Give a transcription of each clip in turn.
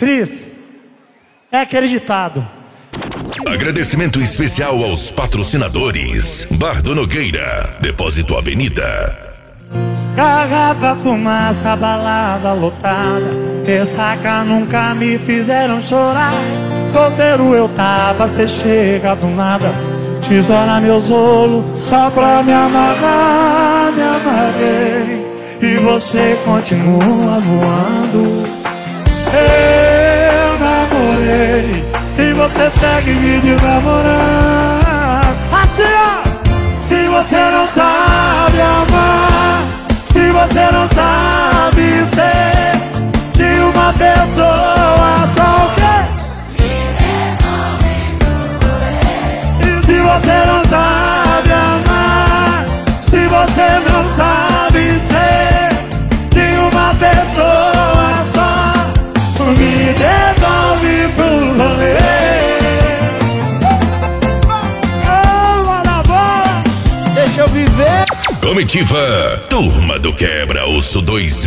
Cris, é aquele ditado. Agradecimento especial aos patrocinadores: Bar do Nogueira, Depósito Avenida. Garrafa, fumaça, balada lotada, ressaca nunca me fizeram chorar. Solteiro eu tava, cê chega do nada, tesoura meus olhos só pra me amarrar. Me amarrei e você continua voando. Eu namorei e você segue me desnamorando. Assim ó, se você não sabe amar, se você não sabe ser de uma pessoa só o quê? E se você não sabe amar, se você não sabe ser de uma pessoa só, me devolve pro rolê. Oh, manda bola, deixa eu viver. Comitiva Turma do Quebra-Osso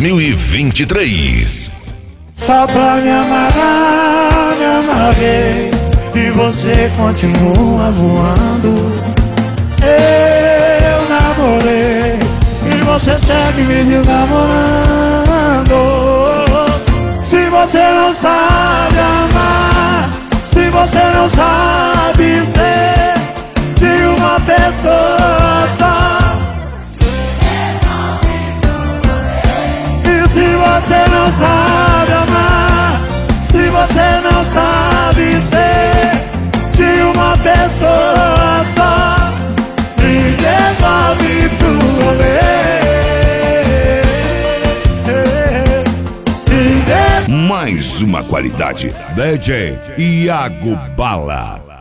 2023. Só pra me amarrar, me amarrei e você continua voando. Eu namorei e você segue me desnamorando. Se você não sabe amar, se você não sabe ser de uma pessoa só, e se você não sabe amar, se você não sabe ser de uma pessoa só, me devolve pro rolê. Mais uma qualidade, DJ Iago Bala.